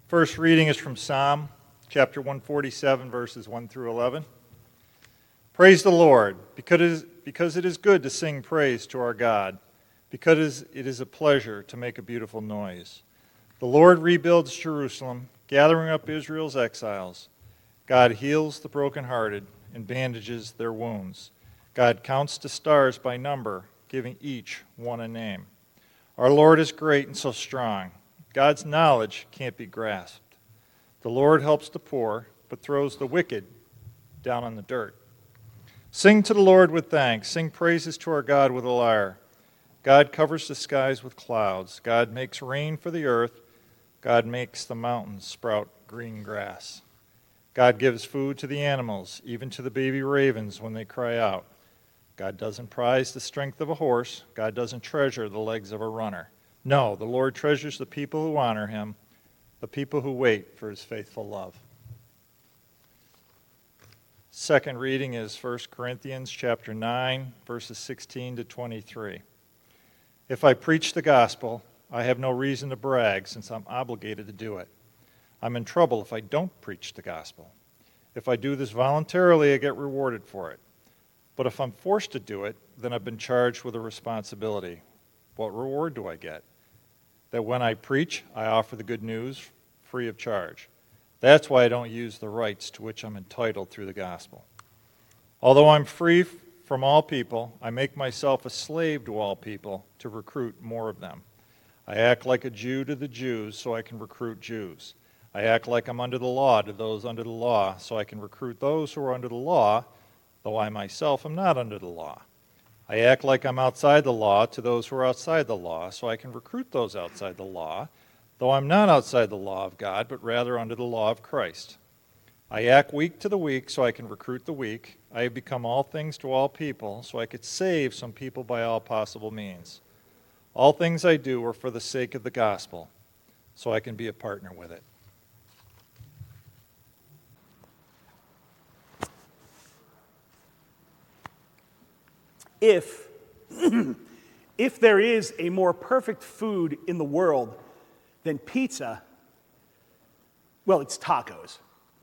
First reading is from Psalm chapter 147, verses 1 through 11. Praise the Lord, because it is good to sing praise to our God, because it is a pleasure to make a beautiful noise. The Lord rebuilds Jerusalem, gathering up Israel's exiles. God heals the brokenhearted and bandages their wounds. God counts the stars by number, giving each one a name. Our Lord is great and so strong. God's knowledge can't be grasped. The Lord helps the poor, but throws the wicked down on the dirt. Sing to the Lord with thanks. Sing praises to our God with a lyre. God covers the skies with clouds. God makes rain for the earth. God makes the mountains sprout green grass. God gives food to the animals, even to the baby ravens when they cry out. God doesn't prize the strength of a horse. God doesn't treasure the legs of a runner. No, the Lord treasures the people who honor him, the people who wait for his faithful love. Second reading is 1 Corinthians chapter 9, verses 16 to 23. If I preach the gospel, I have no reason to brag since I'm obligated to do it. I'm in trouble if I don't preach the gospel. If I do this voluntarily, I get rewarded for it. But if I'm forced to do it, then I've been charged with a responsibility. What reward do I get? That when I preach, I offer the good news free of charge. That's why I don't use the rights to which I'm entitled through the gospel. Although I'm free from all people, I make myself a slave to all people to recruit more of them. I act like a Jew to the Jews so I can recruit Jews. I act like I'm under the law to those under the law so I can recruit those who are under the law, though I myself am not under the law. I act like I'm outside the law to those who are outside the law, so I can recruit those outside the law, though I'm not outside the law of God, but rather under the law of Christ. I act weak to the weak, so I can recruit the weak. I have become all things to all people, so I could save some people by all possible means. All things I do are for the sake of the gospel, so I can be a partner with it. If there is a more perfect food in the world than pizza, well, it's tacos.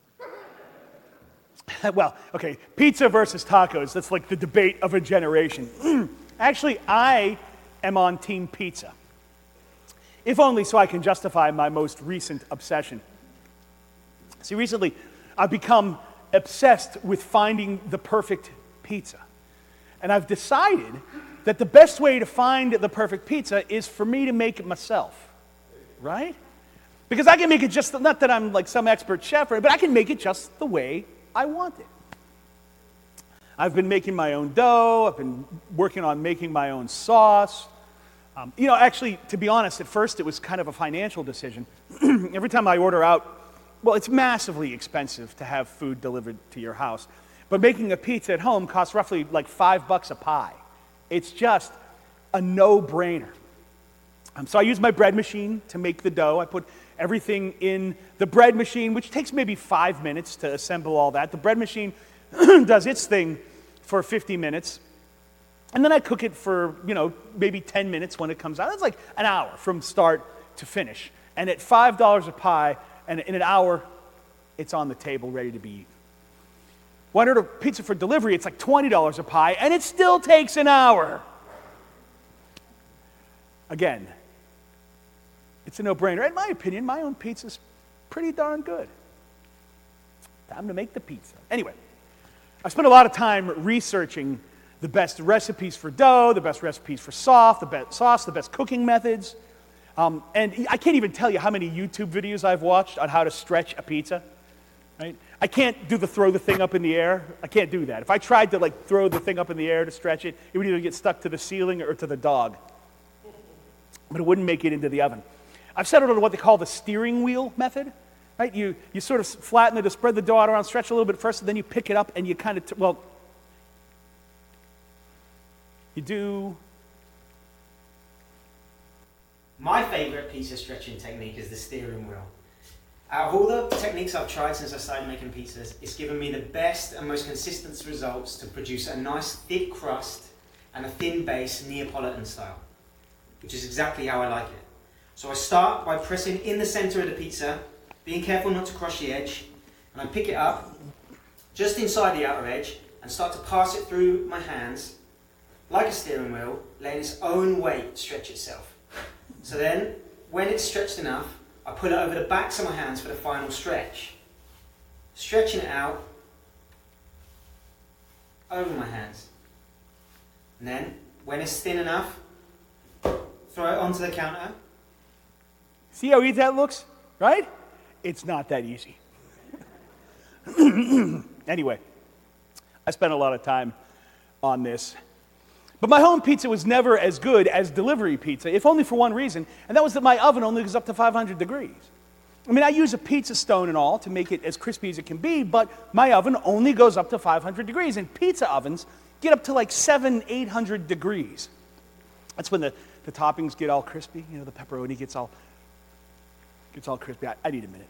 Well, okay, pizza versus tacos, that's like the debate of a generation. Actually, I am on Team Pizza, if only so I can justify my most recent obsession. See, recently, I've become obsessed with finding the perfect pizza. And I've decided that the best way to find the perfect pizza is for me to make it myself, right? Because I can make it just, not that I'm like some expert chef, but I can make it just the way I want it. I've been making my own dough. I've been working on making my own sauce. Actually, to be honest, at first it was kind of a financial decision. Every time I order out, well, it's massively expensive to have food delivered to your house. But making a pizza at home costs roughly like $5 a pie. It's just a no-brainer. So I use my bread machine to make the dough. I put everything in the bread machine, which takes maybe 5 minutes to assemble all that. The bread machine does its thing for 50 minutes. And then I cook it for, maybe 10 minutes when it comes out. That's like an hour from start to finish. And at $5 a pie, and in an hour, it's on the table ready to be eaten. When I order pizza for delivery, it's like $20 a pie, and it still takes an hour. Again, it's a no-brainer. In my opinion, my own pizza's pretty darn good. Time to make the pizza. Anyway, I spent a lot of time researching the best recipes for dough, the best recipes for sauce, the best cooking methods. And I can't even tell you how many YouTube videos I've watched on how to stretch a pizza. Right? I can't do the throw the thing up in the air. I can't do that. If I tried to throw the thing up in the air to stretch it, it would either get stuck to the ceiling or to the dog. But it wouldn't make it into the oven. I've settled on what they call the steering wheel method. Right? You sort of flatten it to spread the dough out around, stretch a little bit first, and then you pick it up and you kind of, you do. My favorite pizza stretching technique is the steering wheel. Out of all the techniques I've tried since I started making pizzas, it's given me the best and most consistent results to produce a nice thick crust and a thin base Neapolitan style, which is exactly how I like it. So I start by pressing in the center of the pizza being careful not to cross the edge, and I pick it up just inside the outer edge and start to pass it through my hands like a steering wheel, letting its own weight stretch itself. So then, when it's stretched enough, I pull it over the backs of my hands for the final stretch. Stretching it out over my hands. And then, when it's thin enough, throw it onto the counter. See how easy that looks, right? It's not that easy. Anyway, I spent a lot of time on this. But my home pizza was never as good as delivery pizza, if only for one reason, and that was that my oven only goes up to 500 degrees. I mean, I use a pizza stone and all to make it as crispy as it can be, but my oven only goes up to 500 degrees, and pizza ovens get up to like 700-800 degrees. That's when the toppings get all crispy. You know, the pepperoni gets all crispy. I need a minute.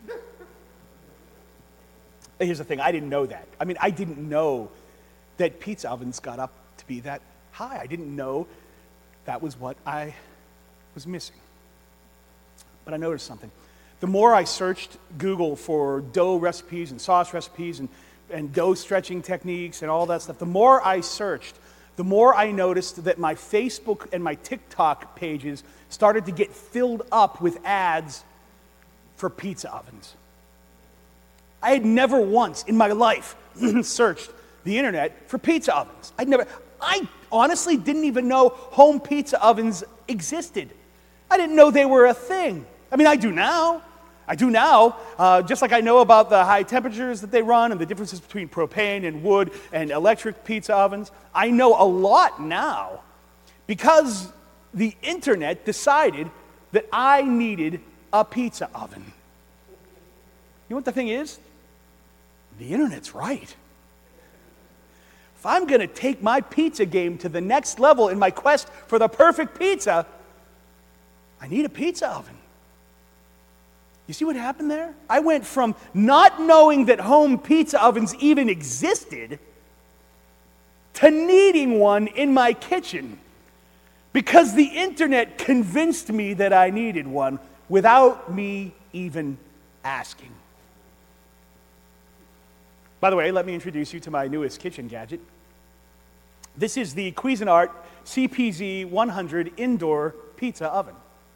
Here's the thing, I didn't know that. I mean, I didn't know that pizza ovens got up to be that high. I didn't know that was what I was missing. But I noticed something. The more I searched Google for dough recipes and sauce recipes and dough stretching techniques and all that stuff, the more I searched, the more I noticed that my Facebook and my TikTok pages started to get filled up with ads for pizza ovens. I had never once in my life searched the internet for pizza ovens. I honestly didn't even know home pizza ovens existed. I didn't know they were a thing. I mean, I do now. Just like I know about the high temperatures that they run and the differences between propane and wood and electric pizza ovens. I know a lot now because the internet decided that I needed a pizza oven. You know what the thing is? The internet's right. If I'm going to take my pizza game to the next level in my quest for the perfect pizza, I need a pizza oven. You see what happened there? I went from not knowing that home pizza ovens even existed to needing one in my kitchen because the internet convinced me that I needed one without me even asking. By the way, let me introduce you to my newest kitchen gadget. This is the Cuisinart CPZ 100 indoor pizza oven.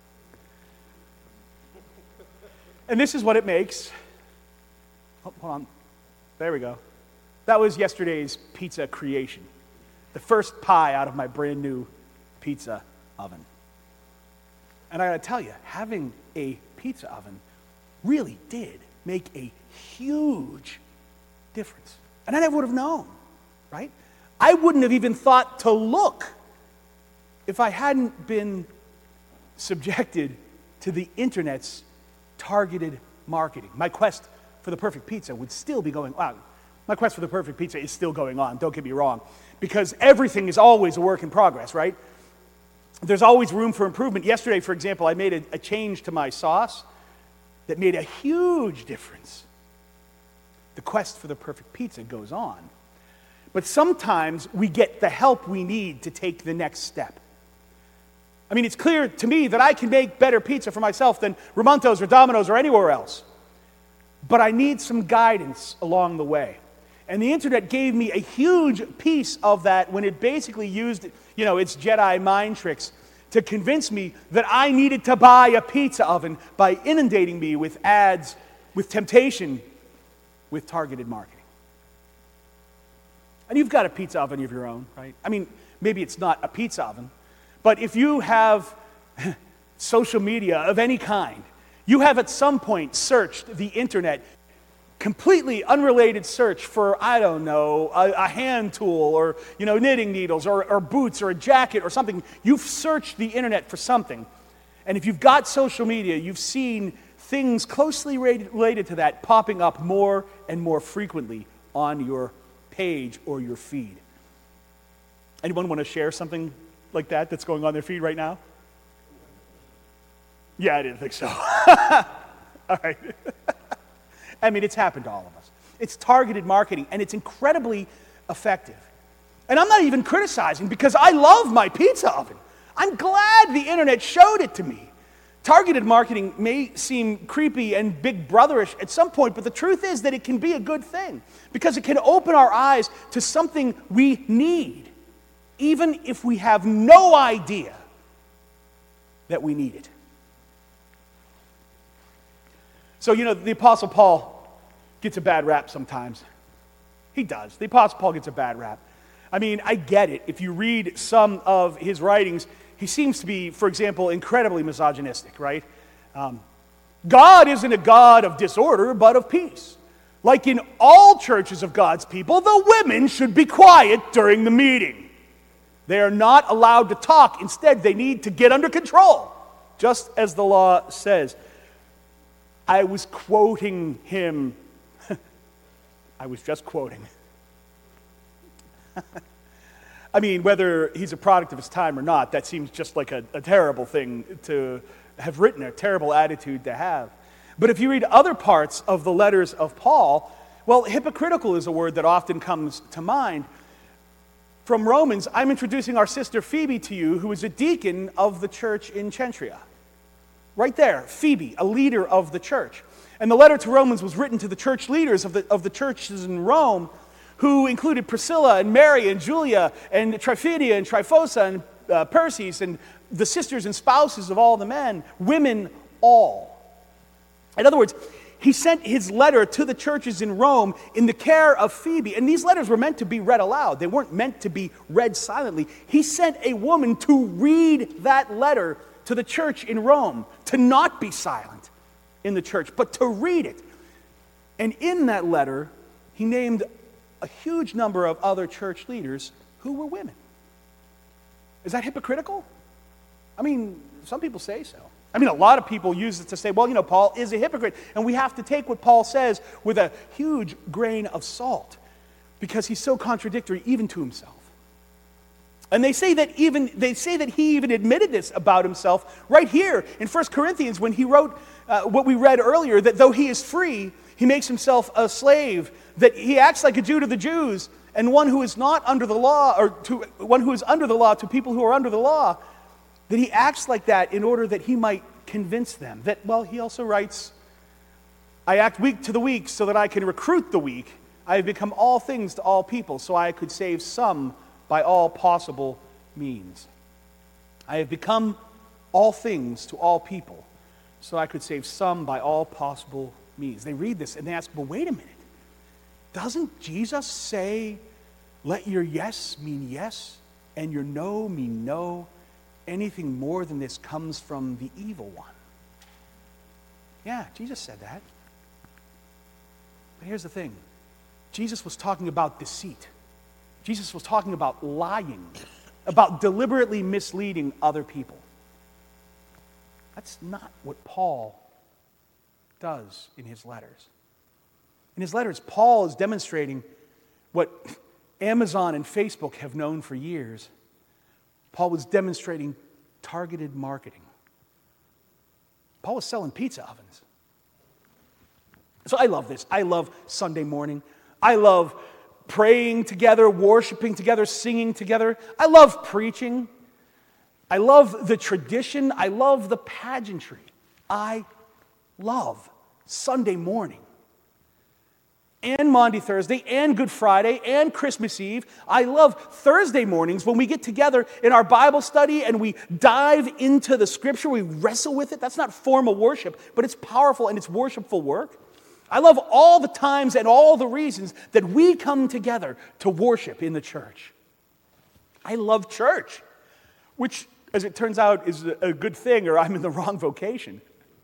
And this is what it makes. Oh, hold on. There we go. That was yesterday's pizza creation. The first pie out of my brand new pizza oven. And I gotta tell you, having a pizza oven really did make a huge difference. And I never would have known, right? I wouldn't have even thought to look if I hadn't been subjected to the internet's targeted marketing. My quest for the perfect pizza would still be going on. My quest for the perfect pizza is still going on, don't get me wrong, because everything is always a work in progress, right? There's always room for improvement. Yesterday, for example, I made a change to my sauce that made a huge difference. The quest for the perfect pizza goes on. But sometimes we get the help we need to take the next step. I mean, it's clear to me that I can make better pizza for myself than Ramonto's or Domino's or anywhere else. But I need some guidance along the way. And the internet gave me a huge piece of that when it basically used, its Jedi mind tricks to convince me that I needed to buy a pizza oven by inundating me with ads, with temptation, with targeted marketing. And you've got a pizza oven of your own, right? I mean, maybe it's not a pizza oven, but if you have social media of any kind, you have at some point searched the internet, completely unrelated search for, I don't know, a hand tool or, knitting needles or boots or a jacket or something. You've searched the internet for something. And if you've got social media, you've seen things closely related to that popping up more and more frequently on your page or your feed. Anyone want to share something like that that's going on their feed right now? Yeah, I didn't think so. All right. I mean, it's happened to all of us. It's targeted marketing, and it's incredibly effective. And I'm not even criticizing because I love my pizza oven. I'm glad the internet showed it to me targeted marketing may seem creepy and big brotherish at some point, but the truth is that it can be a good thing because it can open our eyes to something we need, even if we have no idea that we need it. So, the Apostle Paul gets a bad rap sometimes. He does. The Apostle Paul gets a bad rap. I mean, I get it. If you read some of his writings, he seems to be, for example, incredibly misogynistic, right? God isn't a God of disorder, but of peace. Like in all churches of God's people, the women should be quiet during the meeting. They are not allowed to talk. Instead, they need to get under control, just as the law says. I was quoting him. I was just quoting. I mean, whether he's a product of his time or not, that seems just like a terrible thing to have written, a terrible attitude to have. But if you read other parts of the letters of Paul, well, hypocritical is a word that often comes to mind. From Romans, I'm introducing our sister Phoebe to you, who is a deacon of the church in Cenchrea. Right there, Phoebe, a leader of the church. And the letter to Romans was written to the church leaders of the churches in Rome, who included Priscilla and Mary and Julia and Tryphaena and Tryphosa and Persis and the sisters and spouses of all the men, women all. In other words, he sent his letter to the churches in Rome in the care of Phoebe. And these letters were meant to be read aloud. They weren't meant to be read silently. He sent a woman to read that letter to the church in Rome, to not be silent in the church, but to read it. And in that letter, he named a huge number of other church leaders who were women. Is that hypocritical? I mean, some people say so. I mean, a lot of people use it to say, well, Paul is a hypocrite, and we have to take what Paul says with a huge grain of salt because he's so contradictory even to himself. And they say that he even admitted this about himself right here in 1 Corinthians when he wrote what we read earlier, that though he is free, he makes himself a slave, that he acts like a Jew to the Jews and one who is not under the law, or to one who is under the law to people who are under the law, that he acts like that in order that he might convince them. That, well, he also writes, I act weak to the weak so that I can recruit the weak. I have become all things to all people so I could save some by all possible means. I have become all things to all people so I could save some by all possible means. They read this and they ask, well, wait a minute. Doesn't Jesus say, let your yes mean yes and your no mean no? Anything more than this comes from the evil one. Yeah, Jesus said that. But here's the thing. Jesus was talking about deceit. Jesus was talking about lying, about deliberately misleading other people. That's not what Paul does in his letters. In his letters, Paul is demonstrating what Amazon and Facebook have known for years. Paul was demonstrating targeted marketing. Paul was selling pizza ovens. So I love this. I love Sunday morning. I love praying together, worshiping together, singing together. I love preaching. I love the tradition. I love the pageantry. I love Sunday morning. And Maundy Thursday, and Good Friday, and Christmas Eve. I love Thursday mornings when we get together in our Bible study and we dive into the Scripture, we wrestle with it. That's not formal worship, but it's powerful and it's worshipful work. I love all the times and all the reasons that we come together to worship in the church. I love church, which, as it turns out, is a good thing, or I'm in the wrong vocation.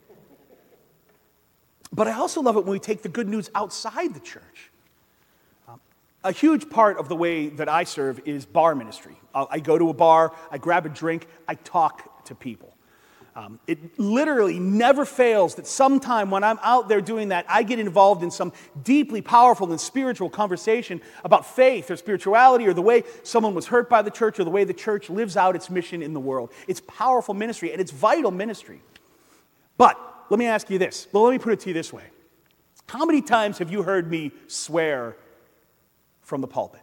But I also love it when we take the good news outside the church. A huge part of the way that I serve is bar ministry. I go to a bar, I grab a drink, I talk to people. It literally never fails that sometime when I'm out there doing that, I get involved in some deeply powerful and spiritual conversation about faith or spirituality or the way someone was hurt by the church or the way the church lives out its mission in the world. It's powerful ministry and it's vital ministry. But let me ask you this. Well, let me put it to you this way. How many times have you heard me swear from the pulpit?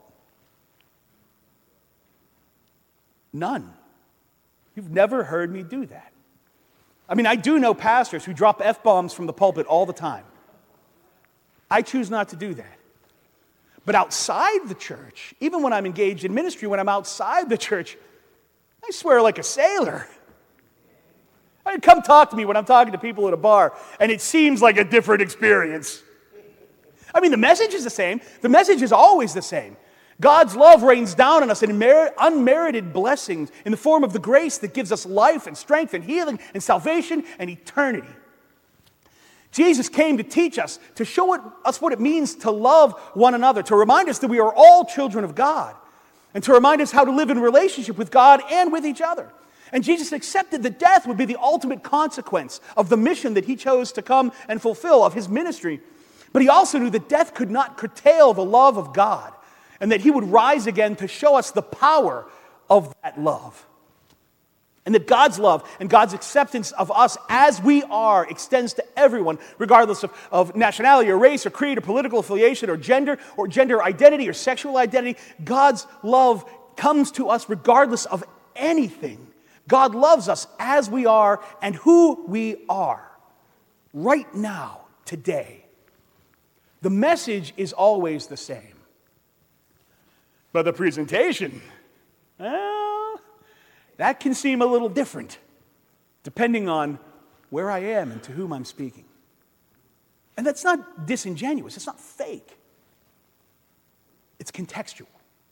None. You've never heard me do that. I mean, I do know pastors who drop F-bombs from the pulpit all the time. I choose not to do that. But outside the church, even when I'm engaged in ministry, when I'm outside the church, I swear like a sailor. I mean, come talk to me when I'm talking to people at a bar, and it seems like a different experience. I mean, the message is the same. The message is always the same. God's love rains down on us in unmerited blessings in the form of the grace that gives us life and strength and healing and salvation and eternity. Jesus came to teach us, to show us what it means to love one another, to remind us that we are all children of God, and to remind us how to live in relationship with God and with each other. And Jesus accepted that death would be the ultimate consequence of the mission that he chose to come and fulfill, of his ministry. But he also knew that death could not curtail the love of God, and that he would rise again to show us the power of that love. And that God's love and God's acceptance of us as we are extends to everyone, regardless of nationality or race or creed or political affiliation or gender identity or sexual identity. God's love comes to us regardless of anything. God loves us as we are and who we are right now, today. The message is always the same. But the presentation, well, that can seem a little different, depending on where I am and to whom I'm speaking. And that's not disingenuous. It's not fake. It's contextual.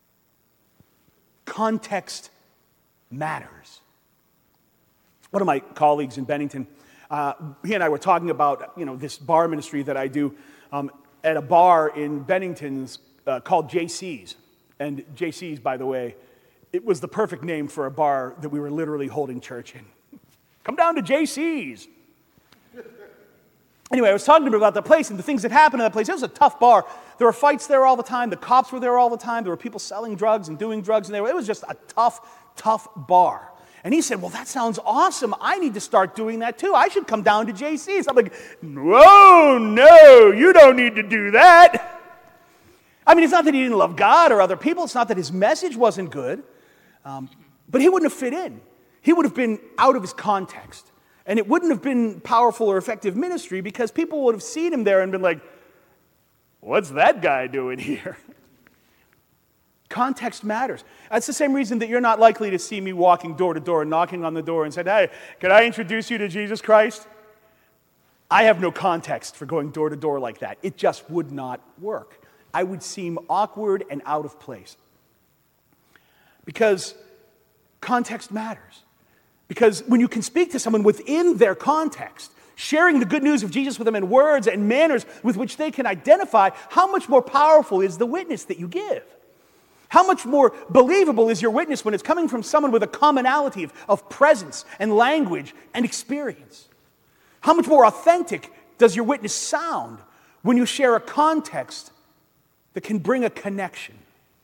Context matters. One of my colleagues in Bennington, he and I were talking about this bar ministry that I do at a bar in Bennington's called JC's. And JC's, by the way, it was the perfect name for a bar that we were literally holding church in. Come down to JC's. Anyway, I was talking to him about the place and the things that happened in that place. It was a tough bar. There were fights there all the time. The cops were there all the time. There were people selling drugs and doing drugs. And it was just a tough bar. And he said, well, that sounds awesome. I need to start doing that too. I should come down to JC's. I'm like, whoa, no, you don't need to do that. I mean, it's not that he didn't love God or other people. It's not that his message wasn't good. But he wouldn't have fit in. He would have been out of his context. And it wouldn't have been powerful or effective ministry because people would have seen him there and been like, what's that guy doing here? Context matters. That's the same reason that you're not likely to see me walking door to door and knocking on the door and saying, hey, can I introduce you to Jesus Christ? I have no context for going door to door like that. It just would not work. I would seem awkward and out of place. Because context matters. Because when you can speak to someone within their context, sharing the good news of Jesus with them in words and manners with which they can identify, how much more powerful is the witness that you give? How much more believable is your witness when it's coming from someone with a commonality of presence and language and experience? How much more authentic does your witness sound when you share a context that can bring a connection?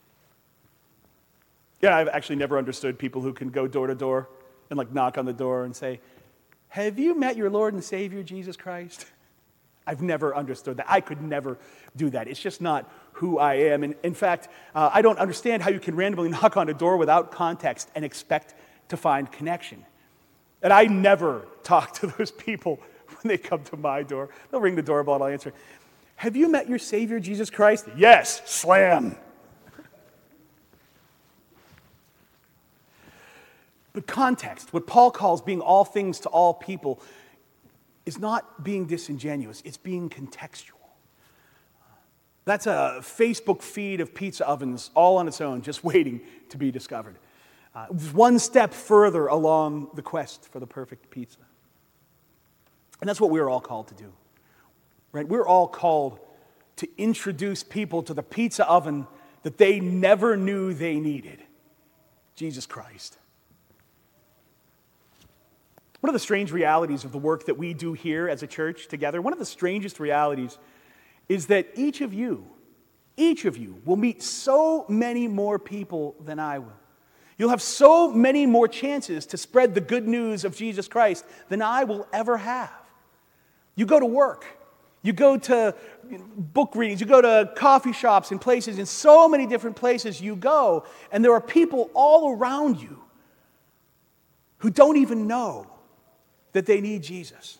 Yeah, I've actually never understood people who can go door to door and knock on the door and say, have you met your Lord and Savior, Jesus Christ? I've never understood that. I could never do that. It's just not who I am. And in fact, I don't understand how you can randomly knock on a door without context and expect to find connection. And I never talk to those people when they come to my door. They'll ring the doorbell and I'll answer, have you met your Savior, Jesus Christ? Yes, slam. But context, what Paul calls being all things to all people, is not being disingenuous. It's being contextual. That's a Facebook feed of pizza ovens all on its own, just waiting to be discovered. One step further along the quest for the perfect pizza. And that's what we're all called to do. Right? We're all called to introduce people to the pizza oven that they never knew they needed. Jesus Christ. One of the strange realities of the work that we do here as a church together, one of the strangest realities is that each of you will meet so many more people than I will. You'll have so many more chances to spread the good news of Jesus Christ than I will ever have. You go to work. You go to book readings. You go to coffee shops and places. In so many different places you go, and there are people all around you who don't even know that they need Jesus.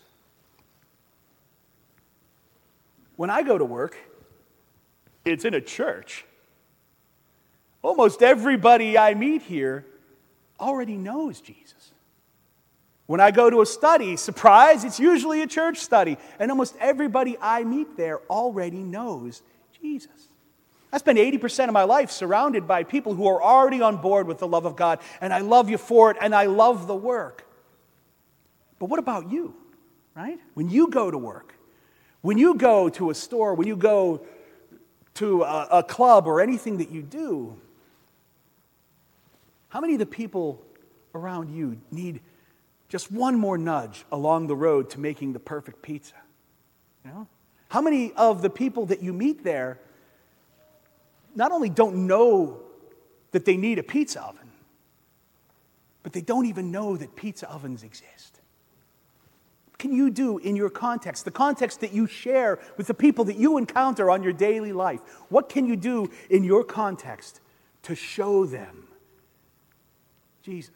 When I go to work, it's in a church. Almost everybody I meet here already knows Jesus. When I go to a study, surprise, it's usually a church study. And almost everybody I meet there already knows Jesus. I spend 80% of my life surrounded by people who are already on board with the love of God. And I love you for it, and I love the work. But what about you, right? When you go to work, when you go to a store, when you go to a club or anything that you do, how many of the people around you need just one more nudge along the road to making the perfect pizza? You know? How many of the people that you meet there not only don't know that they need a pizza oven, but they don't even know that pizza ovens exist? What can you do in your context, the context that you share with the people that you encounter on your daily life? What can you do in your context to show them Jesus?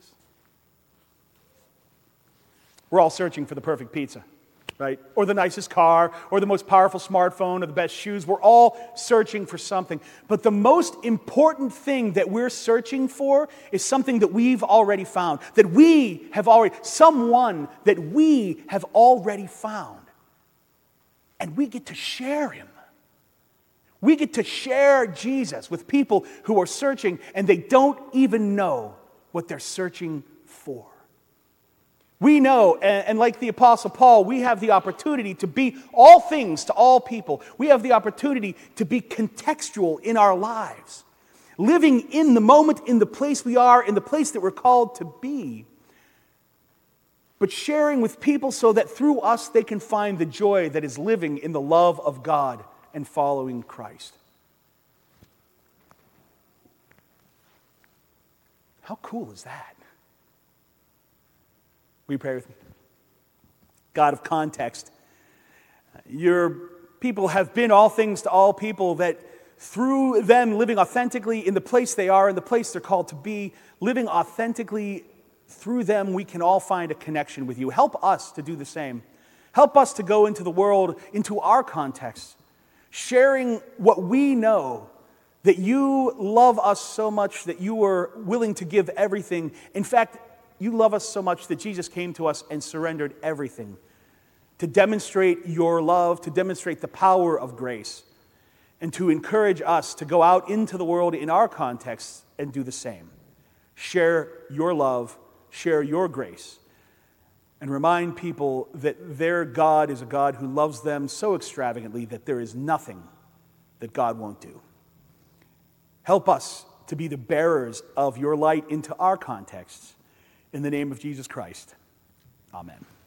We're all searching for the perfect pizza, right? Or the nicest car, or the most powerful smartphone, or the best shoes. We're all searching for something. But the most important thing that we're searching for is something that we've already found, someone that we have already found. And we get to share him. We get to share Jesus with people who are searching, and they don't even know what they're searching for. We know, and like the Apostle Paul, we have the opportunity to be all things to all people. We have the opportunity to be contextual in our lives, living in the moment, in the place we are, in the place that we're called to be, but sharing with people so that through us they can find the joy that is living in the love of God and following Christ. How cool is that? Will you pray with me? God of context, your people have been all things to all people, that through them living authentically in the place they are, in the place they're called to be, living authentically through them, we can all find a connection with you. Help us to do the same. Help us to go into the world, into our context, sharing what we know, that you love us so much that you were willing to give everything. In fact, you love us so much that Jesus came to us and surrendered everything to demonstrate your love, to demonstrate the power of grace, and to encourage us to go out into the world in our context and do the same. Share your love, share your grace, and remind people that their God is a God who loves them so extravagantly that there is nothing that God won't do. Help us to be the bearers of your light into our contexts. In the name of Jesus Christ, amen.